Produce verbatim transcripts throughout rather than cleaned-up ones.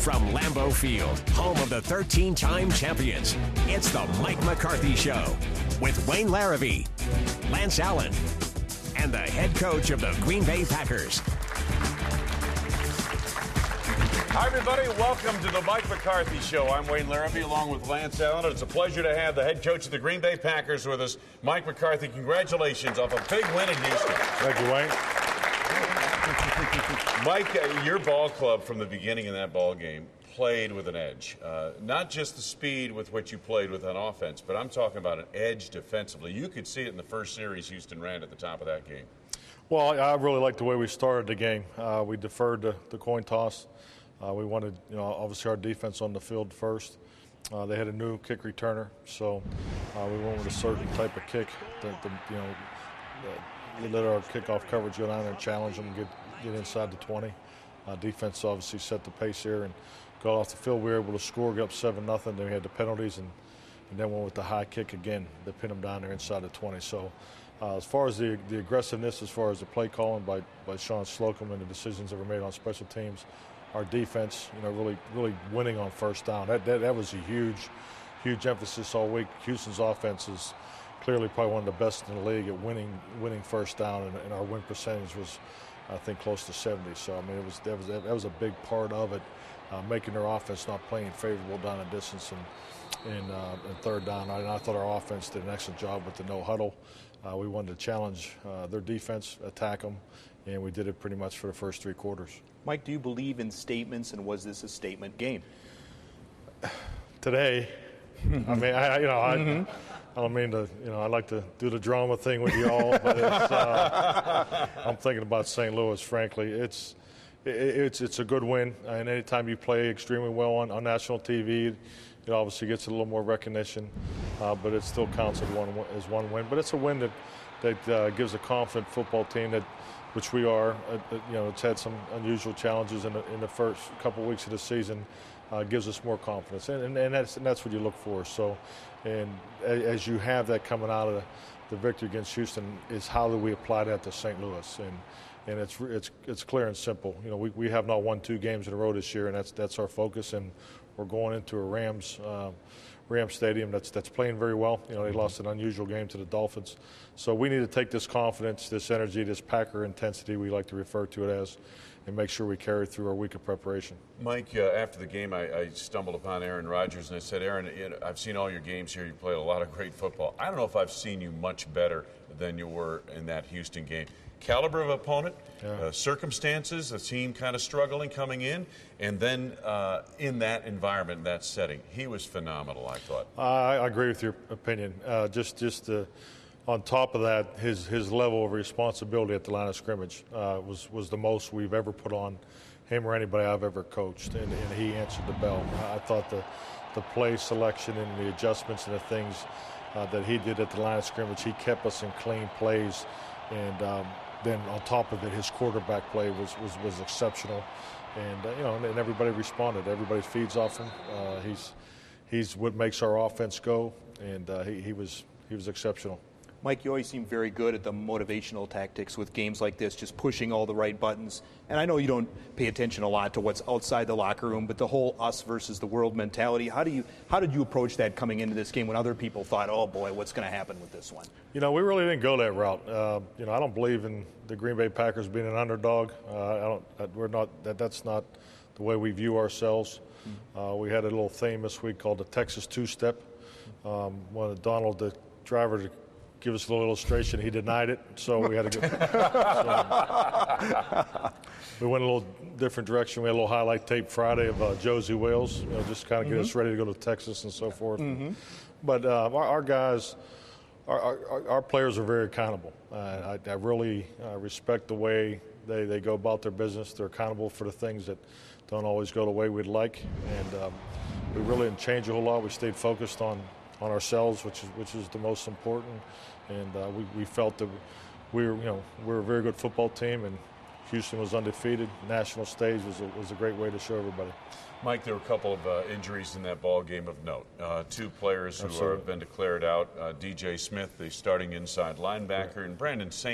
From Lambeau Field, home of the thirteen-time champions, it's the Mike McCarthy Show with Wayne Larrivee, Lance Allen, and the head coach of the Green Bay Packers. Hi, everybody. Welcome to the Mike McCarthy Show. I'm Wayne Larrivee along with Lance Allen. It's a pleasure to have the head coach of the Green Bay Packers with us. Mike McCarthy, congratulations off a big win in Houston. Thank you, Wayne. Mike, uh, your ball club from the beginning in that ball game played with an edge. Uh, not just the speed with which you played with on offense, but I'm talking about an edge defensively. You could see it in the first series Houston ran at the top of that game. Well, I really liked the way we started the game. Uh, we deferred the, the coin toss. Uh, we wanted, you know, obviously our defense on the field first. Uh, they had a new kick returner, so uh, we went with a certain type of kick that, the, you know, uh, let our kickoff coverage go down there and challenge them and get, get inside the twenty. Uh, defense obviously set the pace here and got off the field. We were able to score, get up seven nothing. Then we had the penalties and, and then went with the high kick again to pin them down there inside the twenty. So uh, as far as the, the aggressiveness, as far as the play calling by, by Sean Slocum and the decisions that were made on special teams, our defense, you know, really, really winning on first down. That, that that was a huge, huge emphasis all week. Houston's offense is clearly probably one of the best in the league at winning, winning first down, and, and our win percentage was, I think, close to seventy. So I mean, it was that was that was a big part of it, uh, making their offense not playing favorable down the distance and in uh, third down. And I thought our offense did an excellent job with the no huddle. Uh, we wanted to challenge uh, their defense, attack them, and we did it pretty much for the first three quarters. Mike, do you believe in statements, and was this a statement game? Today, I mean, I, you know, I, mm-hmm. I don't mean to, you know, I like to do the drama thing with you all, but it's, uh, I'm thinking about Saint Louis, frankly. It's it, it's it's a good win, and anytime you play extremely well on, on national T V, it obviously gets a little more recognition, uh, but it still counts as one as one win. But it's a win that that uh, gives a confident football team that, which we are, uh, you know, it's had some unusual challenges in the, in the first couple of weeks of the season, uh, gives us more confidence, and, and, and that's and that's what you look for. So, and as you have that coming out of the, the victory against Houston, is how do we apply that to Saint Louis? And and it's it's it's clear and simple. You know, we, we have not won two games in a row this year, and that's that's our focus. And we're going into a Rams. Uh, Rams Stadium that's that's playing very well. You know, they lost an unusual game to the Dolphins. So we need to take this confidence, this energy, this Packer intensity, we like to refer to it as, and make sure we carry through our week of preparation. Mike, uh, after the game, I, I stumbled upon Aaron Rodgers, and I said, Aaron, you know, I've seen all your games here. You played a lot of great football. I don't know if I've seen you much better than you were in that Houston game. Caliber of opponent, yeah. uh, circumstances, the team kind of struggling coming in, and then uh, in that environment, that setting, he was phenomenal, I thought. I, I agree with your opinion. Uh, just just uh, on top of that, his his level of responsibility at the line of scrimmage uh, was, was the most we've ever put on him or anybody I've ever coached, and, and he answered the bell. I thought the, the play selection and the adjustments and the things uh, that he did at the line of scrimmage, he kept us in clean plays, and um, then on top of it, his quarterback play was, was, was exceptional, and uh, you know, and, and everybody responded. Everybody feeds off him. Uh, he's he's what makes our offense go, and uh, he, he was he was exceptional. Mike, you always seem very good at the motivational tactics with games like this, just pushing all the right buttons. And I know you don't pay attention a lot to what's outside the locker room, but the whole us versus the world mentality, how do you how did you approach that coming into this game when other people thought, oh boy, what's going to happen with this one? You know, we really didn't go that route. Uh, you know, I don't believe in the Green Bay Packers being an underdog. Uh, I don't. We're not. That, that's not the way we view ourselves. Mm-hmm. Uh, we had a little theme this week called the Texas two-step. Um, wanted Donald, the driver, to give us a little illustration. He denied it, so we had to go. so we went a little different direction. We had a little highlight tape Friday of uh, Josie Wales, you know, just kind of get mm-hmm. us ready to go to Texas and so forth. Mm-hmm. But uh, our, our guys, our, our, our players are very accountable. Uh, I, I really uh, respect the way they, they go about their business. They're accountable for the things that don't always go the way we'd like, and um, we really didn't change a whole lot. We stayed focused on, on ourselves, which is which is the most important. And uh, we, we felt that we were, you know, we were a very good football team, and Houston was undefeated. National stage was a, was a great way to show everybody. Mike, there were a couple of uh, injuries in that ball game of note. Uh, two players who Absolutely. have been declared out, uh, D J Smith, the starting inside linebacker, right. and Brandon Sain.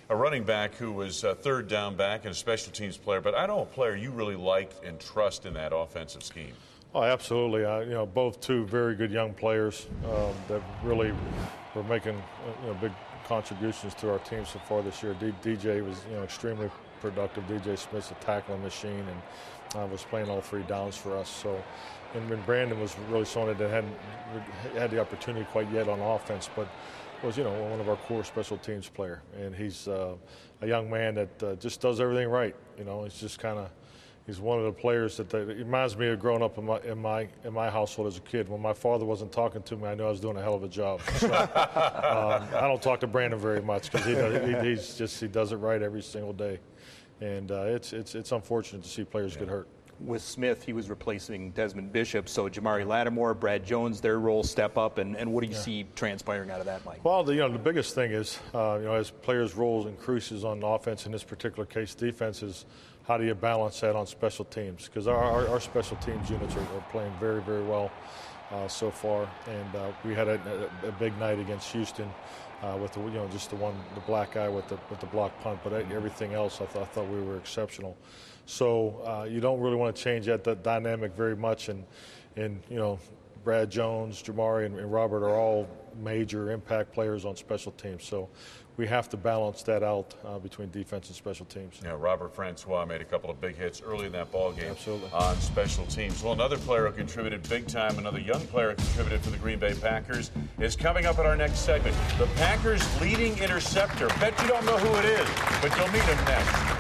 a running back who was a third down back and a special teams player, but I know a player you really liked and trust in that offensive scheme. Oh, absolutely. Uh, you know, both two very good young players um, that really were making you know, big contributions to our team so far this year. D- DJ was you know extremely productive. D J Smith's a tackling machine and uh, was playing all three downs for us. So, and, and Brandon was really someone that hadn't had the opportunity quite yet on offense, but was you know one of our core special teams player. And he's uh, a young man that uh, just does everything right. You know, he's just kind of he's one of the players that, that it reminds me of growing up in my in my in my household as a kid. When my father wasn't talking to me, I knew I was doing a hell of a job. So, um, I don't talk to Brandon very much because he, does, he he's just he does it right every single day, and uh, it's it's it's unfortunate to see players yeah. get hurt. With Smith, he was replacing Desmond Bishop, so Jamari Lattimore, Brad Jones, their roles step up, and, and what do you yeah. see transpiring out of that, Mike? Well, the, you know, the biggest thing is, uh, you know, as players' roles increases on offense, in this particular case, defense is how do you balance that on special teams? Because our, our, our special teams units are, are playing very, very well uh, so far, and uh, we had a, a, a big night against Houston uh, with the, you know, just the one, the black guy with the with the block punt, but everything else, I, th- I thought we were exceptional. So uh, you don't really want to change that, that dynamic very much, and and you know, Brad Jones, Jamari, and, and Robert are all major impact players on special teams. So we have to balance that out uh, between defense and special teams. Yeah, Robert Francois made a couple of big hits early in that ball game. Absolutely. On special teams. Well, another player who contributed big time, another young player who contributed for the Green Bay Packers, is coming up in our next segment. The Packers' leading interceptor. Bet you don't know who it is, but you'll meet him next.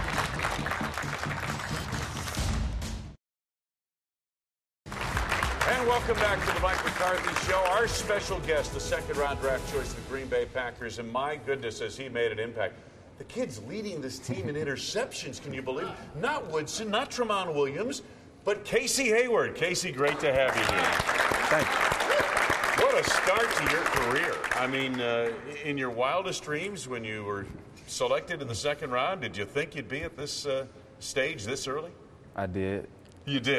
Welcome back to the Mike McCarthy Show. Our special guest, the second-round draft choice of the Green Bay Packers, and my goodness, has he made an impact. The kid's leading this team in interceptions, can you believe it? Not Woodson, not Tramon Williams, but Casey Hayward. Casey, great to have you here. Thank you. What a start to your career. I mean, uh, in your wildest dreams, when you were selected in the second round, did you think you'd be at this uh, stage this early? I did. You did.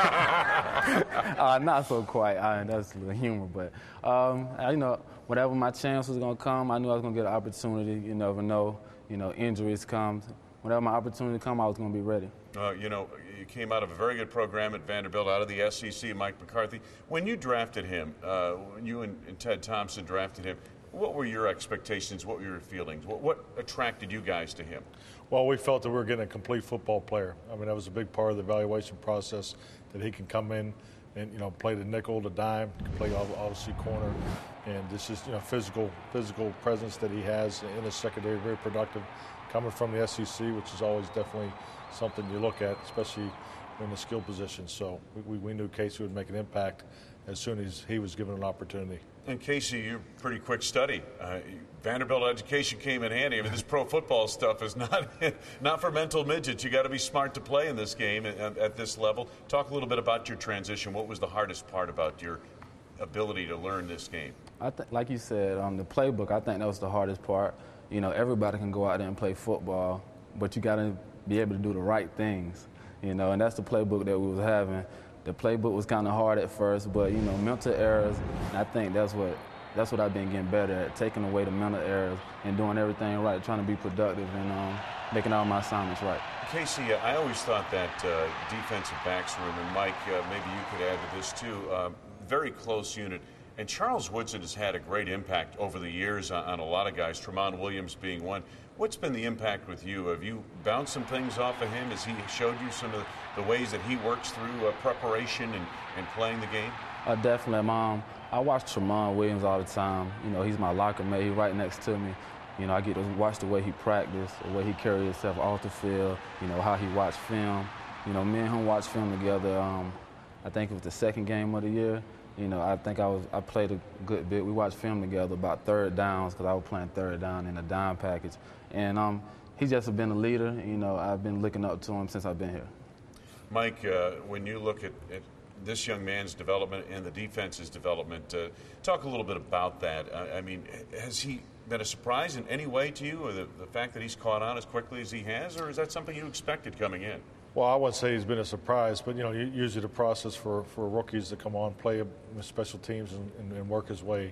uh, not so quite. I, that's a little humor, but um, I, you know, whenever my chance was gonna come, I knew I was gonna get an opportunity. You never know. You know, injuries come. Whenever my opportunity come, I was gonna be ready. Uh, you know, you came out of a very good program at Vanderbilt, out of the S E C. Mike McCarthy. When you drafted him, uh, when you and, and Ted Thompson drafted him, what were your expectations? What were your feelings? What, what attracted you guys to him? Well, we felt that we were getting a complete football player. I mean, that was a big part of the evaluation process, that he can come in and, you know, play the nickel, the dime, can play obviously corner, and this is, you know, physical physical presence that he has in the secondary, very productive, coming from the S E C, which is always definitely something you look at, especially in the skill position. So we, we knew Casey would make an impact as soon as he was given an opportunity. And Casey, you're pretty quick study. Uh, Vanderbilt education came in handy. I mean, this pro football stuff is not not for mental midgets. You got to be smart to play in this game at, at this level. Talk a little bit about your transition. What was the hardest part about your ability to learn this game? I th- like you said, um, the playbook. I think that was the hardest part. You know, everybody can go out there and play football, but you got to be able to do the right things. You know, and that's the playbook that we was having. The playbook was kind of hard at first, but, you know, mental errors, and I think that's what that's what I've been getting better at, taking away the mental errors and doing everything right, trying to be productive and um, making all my assignments right. Casey, uh, I always thought that uh, defensive backs room, and Mike, uh, maybe you could add to this too, uh, very close unit. And Charles Woodson has had a great impact over the years on, on a lot of guys, Tramon Williams being one. What's been the impact with you? Have you bounced some things off of him? Has he showed you some of the ways that he works through uh, preparation and, and playing the game? Uh, definitely, Mom. I watch Tramon Williams all the time. You know, he's my locker mate. He's right next to me. You know, I get to watch the way he practice, the way he carries himself off the field, you know, how he watch film. You know, me and him watch film together. Um, I think it was the second game of the year. You know, I think I was I played a good bit. We watched film together about third downs because I was playing third down in a dime package. And um, he's just been a leader. You know, I've been looking up to him since I've been here. Mike, uh, when you look at, at this young man's development and the defense's development, uh, talk a little bit about that. I, I mean, has he been a surprise in any way to you, or the, the fact that he's caught on as quickly as he has, or is that something you expected coming in? Well, I wouldn't say he's been a surprise, but, you know, usually the process for, for rookies to come on, play with special teams and, and, and work his way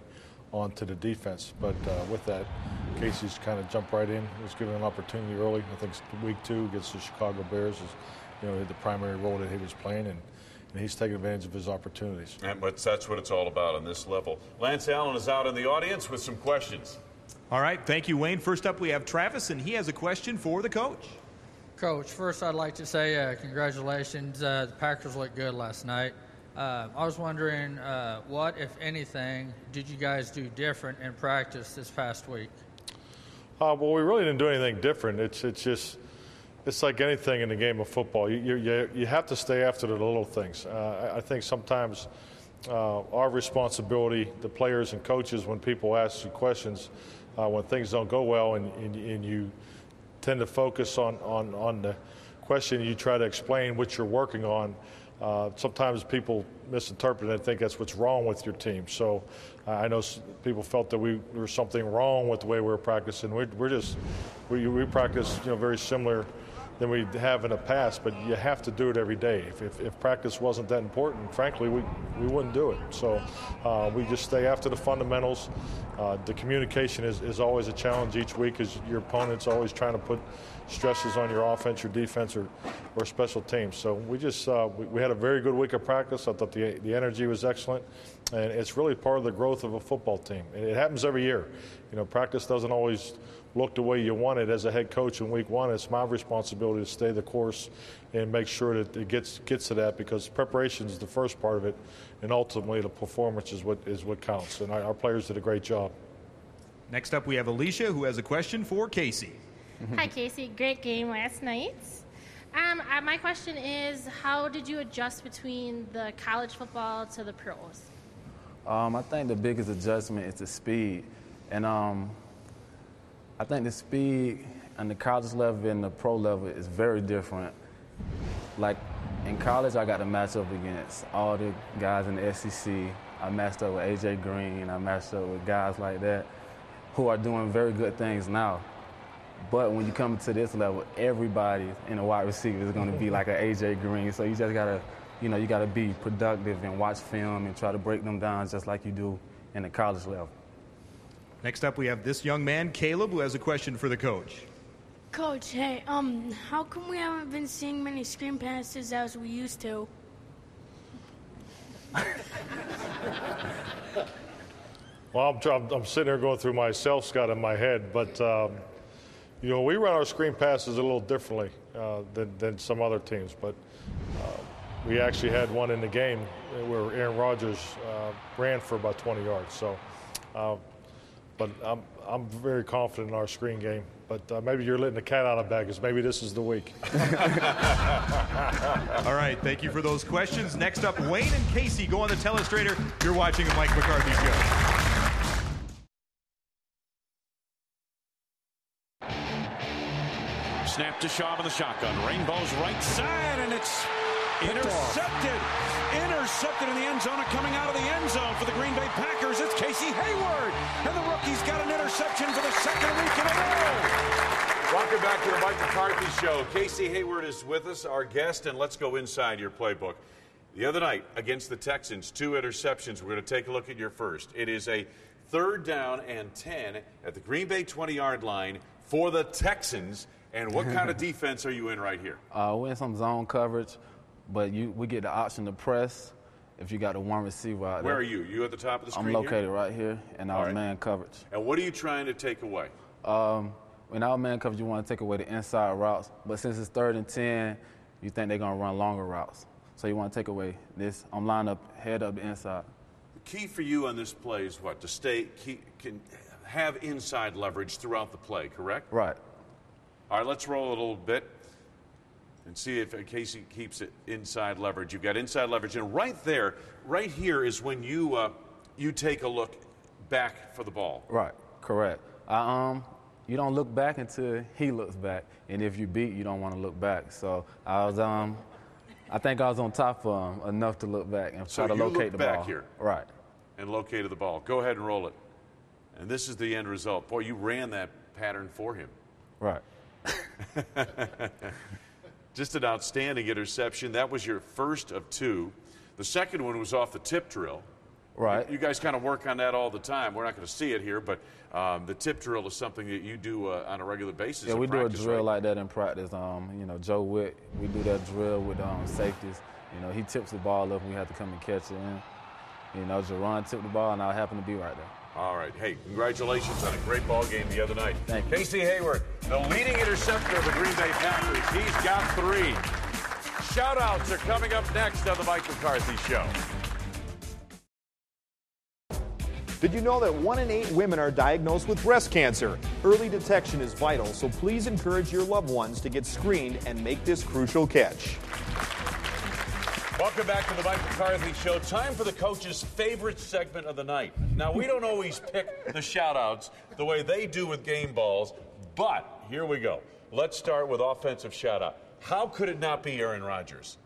onto the defense. But uh, with that, Casey's kind of jumped right in. He was given an opportunity early. I think week two against the Chicago Bears is, you know, the primary role that he was playing, and, and he's taking advantage of his opportunities. And, but that's what it's all about on this level. Lance Allen is out in the audience with some questions. All right, thank you, Wayne. First up, we have Travis, and he has a question for the coach. Coach, first I'd like to say uh, congratulations. Uh, the Packers looked good last night. Uh, I was wondering, uh, what, if anything, did you guys do different in practice this past week? Uh, well, we really didn't do anything different. It's it's just it's like anything in the game of football. You you you have to stay after the little things. Uh, I think sometimes uh, our responsibility, the players and coaches, when people ask you questions, uh, when things don't go well, and, and, and you tend to focus on, on, on the question, you try to explain what you're working on. Uh, sometimes people misinterpret and think that's what's wrong with your team. So uh, I know people felt that we there was something wrong with the way we were practicing. We're, we're just we, we practice, you know, very similar than we have in the past, but you have to do it every day. If, if, if practice wasn't that important, frankly, we, we wouldn't do it. So uh, we just stay after the fundamentals. Uh, the communication is, is always a challenge each week, as your opponent's always trying to put stresses on your offense, your defense, or, or special teams. So we just uh, we, we had a very good week of practice. I thought the the energy was excellent, and it's really part of the growth of a football team. It, it happens every year. You know, practice doesn't always look the way you want it as a head coach in week one. It's my responsibility to stay the course and make sure that it gets gets to that, because preparation is the first part of it, and ultimately the performance is what is what counts. And our, our players did a great job. Next up, we have Alicia, who has a question for Casey. Hi, Casey. Great game last night. Um, uh, my question is, how did you adjust between the college football to the pros? Um, I think the biggest adjustment is the speed. And um, I think the speed on the college level and the pro level is very different. Like in college, I got to match up against all the guys in the S E C. I matched up with A J Green. I matched up with guys like that who are doing very good things now. But when you come to this level, everybody in the wide receiver is going to be like an A J Green. So you just got to, you know, you got to be productive and watch film and try to break them down just like you do in the college level. Next up, we have this young man, Caleb, who has a question for the coach. Coach, hey, um, how come we haven't been seeing many screen passes as we used to? Well, I'm, I'm, I'm sitting here going through my self-scout in my head, but um, you know, we run our screen passes a little differently uh, than, than some other teams. But uh, we actually had one in the game where Aaron Rodgers uh, ran for about twenty yards. So, uh, but I'm I'm very confident in our screen game. But uh, maybe you're letting the cat out of the bag, because maybe this is the week. All right, thank you for those questions. Next up, Wayne and Casey go on the telestrator. You're watching a Mike McCarthy Show. Snap to Schaub in the shotgun. Rainbow's right side, and it's intercepted. Intercepted in the end zone, and coming out of the end zone for the Green Bay Packers, it's Casey Hayward. And the rookie's got an interception for the second week in a row. Welcome back to the Mike McCarthy Show. Casey Hayward is with us, our guest, and let's go inside your playbook. The other night against the Texans, two interceptions. We're going to take a look at your first. It is a third down and ten at the Green Bay twenty-yard line for the Texans. And what kind of defense are you in right here? Uh, we're in some zone coverage, but you we get the option to press if you got the one receiver out there. Where are you? You at the top of the screen I'm located here? right here in our right. man coverage. And what are you trying to take away? Um, in our man coverage, you want to take away the inside routes, but since it's third and ten, you think they're going to run longer routes. So you want to take away this. I'm lined up, head up the inside. The key for you on this play is what? To stay, keep, can have inside leverage throughout the play, correct? Right. All right, let's roll a little bit and see if Casey keeps it inside leverage. You've got inside leverage, and right there, right here is when you uh, you take a look back for the ball. Right, correct. I, um, you don't look back until he looks back, and if you beat, you don't want to look back. So I was, um, I think I was on top of him enough to look back and so try to locate the back ball. Here, right, and located the ball. Go ahead and roll it. And this is the end result. Boy, you ran that pattern for him. Right. Just an outstanding interception. That was your first of two. The second one was off the tip drill. Right. You, you guys kind of work on that all the time. We're not going to see it here, but um, the tip drill is something that you do uh, on a regular basis. Yeah, we practice, do a drill right? like that in practice. Um, you know, Joe Witt, we do that drill with um, safeties. You know, he tips the ball up and we have to come and catch it. And, you know, Jerron tipped the ball, and I happen to be right there. All right. Hey, congratulations on a great ball game the other night. Thank you. Casey Hayward, the leading interceptor of the Green Bay Packers. He's got three. Shout-outs are coming up next on the Mike McCarthy Show. Did you know that one in eight women are diagnosed with breast cancer? Early detection is vital, so please encourage your loved ones to get screened and make this crucial catch. Welcome back to the Mike McCarthy Show. Time for the coach's favorite segment of the night. Now, we don't always pick the shout-outs the way they do with game balls, but here we go. Let's start with offensive shout-out. How could it not be Aaron Rodgers?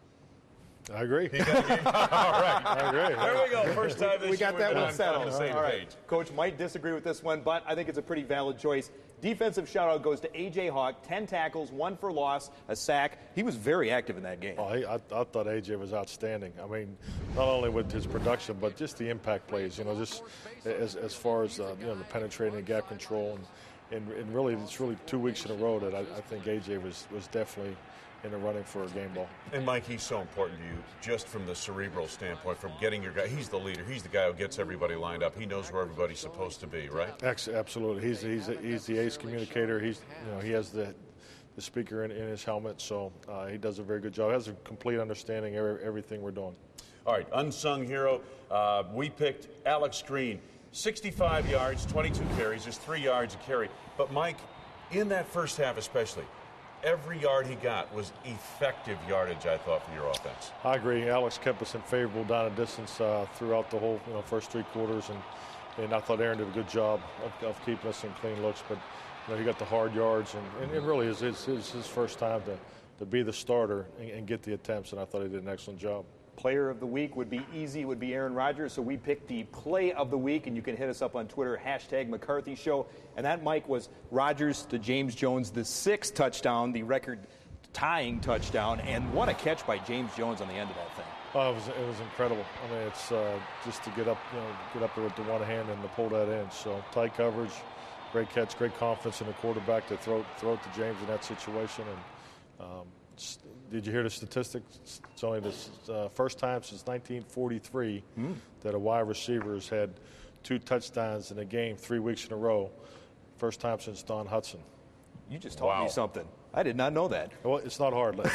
I agree. He got a game. All right. I agree. There we go. First time this we got year that we've one been settled. on the same All right. page. Coach might disagree with this one, but I think it's a pretty valid choice. Defensive shout-out goes to A J Hawk, ten tackles, one for loss, a sack. He was very active in that game. Oh, he, I, I thought A J was outstanding. I mean, not only with his production, but just the impact plays. You know, just as as far as uh, you know, the penetrating and gap control, and, and and really, it's really two weeks in a row that I, I think A J was was definitely in the running for a game ball. And Mike, he's so important to you, just from the cerebral standpoint, from getting your guy. He's the leader. He's the guy who gets everybody lined up. He knows where everybody's supposed to be, right? Absolutely. He's he's he's the ace communicator. He's you know he has the the speaker in, in his helmet, so uh, he does a very good job. He has a complete understanding of every, everything we're doing. All right, unsung hero. Uh, we picked Alex Green, sixty-five yards, twenty-two carries, just three yards a carry. But Mike, in that first half especially, every yard he got was effective yardage, I thought, for your offense. I agree. Alex kept us in favorable down and distance uh, throughout the whole you know first three quarters, and, and I thought Aaron did a good job of, of keeping us in clean looks. But you know, he got the hard yards, and, and it really is his, his, his first time to, to be the starter and, and get the attempts, and I thought he did an excellent job. Player of the week would be easy, would be Aaron Rodgers. So we picked the play of the week, and you can hit us up on Twitter, hashtag McCarthy Show. And that, Mike, was Rodgers to James Jones, the sixth touchdown, the record-tying touchdown, and what a catch by James Jones on the end of that thing. Oh, it was it was incredible. I mean, it's uh, just to get up, you know, get up there with the one hand and to pull that in. So tight coverage, great catch, great confidence in the quarterback to throw throw it to James in that situation. And um, did you hear the statistics? It's only the uh, first time since nineteen forty-three mm. that a wide receiver has had two touchdowns in a game three weeks in a row. First time since Don Hudson. You just taught Wow. me something. I did not know that. Well, it's not hard. Are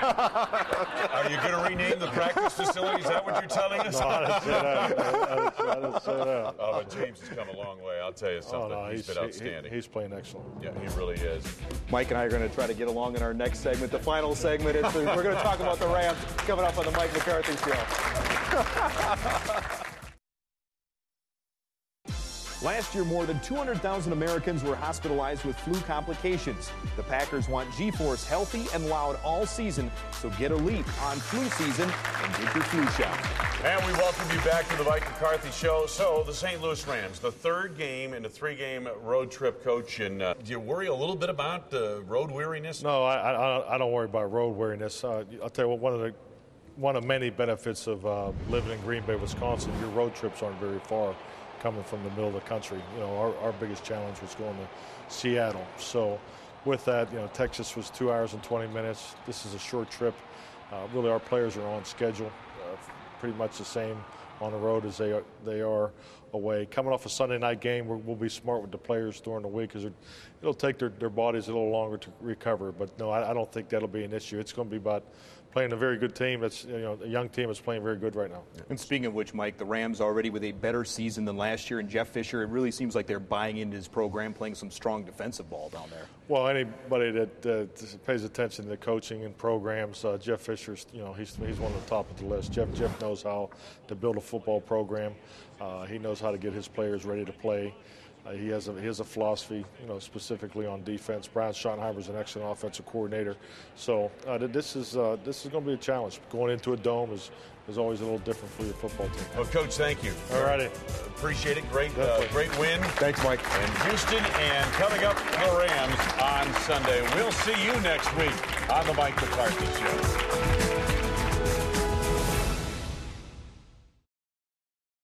you going to rename the practice facility? Is that what you're telling us? No, I didn't say that. I didn't, I didn't say that. Oh, but James has come a long way. I'll tell you something. Oh, no, he's, he's been outstanding. He, he's playing excellent. Yeah, he really is. Mike and I are going to try to get along in our next segment, the final segment. It's, we're going to talk about the Rams coming up on the Mike McCarthy Show. Last year, more than two hundred thousand Americans were hospitalized with flu complications. The Packers want G-Force healthy and loud all season, so get a leap on flu season and get your flu shot. And we welcome you back to the Mike McCarthy Show. So, the Saint Louis Rams, the third game in a three-game road trip, Coach. And uh, do you worry a little bit about uh, road weariness? No, I, I, I don't worry about road weariness. Uh, I'll tell you what, one of the one of many benefits of uh, living in Green Bay, Wisconsin, your road trips aren't very far. Coming from the middle of the country, you know, our, our biggest challenge was going to Seattle. So, with that, you know, Texas was two hours and twenty minutes. This is a short trip. Uh, really, our players are on schedule, uh, pretty much the same on the road as they are, they are away. Coming off a Sunday night game, we're, we'll be smart with the players during the week because it'll take their, their bodies a little longer to recover. But no, I, I don't think that'll be an issue. It's going to be about playing a very good team. That's you know a young team that's playing very good right now. And speaking of which, Mike, the Rams already with a better season than last year, and Jeff Fisher, it really seems like they're buying into his program, playing some strong defensive ball down there. Well, anybody that uh, pays attention to the coaching and programs, uh, Jeff Fisher's, you know, he's he's one of the top of the list. Jeff Jeff knows how to build a football program. Uh, he knows how to get his players ready to play. Uh, he has a he has a philosophy, you know, specifically on defense. Brian Schottenheimer's an excellent offensive coordinator. So uh, this is uh, this is going to be a challenge. Going into a dome is is always a little different for your football team. Well, Coach, thank you. All righty. Appreciate it. Great, uh, great win. Thanks, Mike. And Houston, and coming up, the Rams on Sunday. We'll see you next week on the Mike McCarthy Show.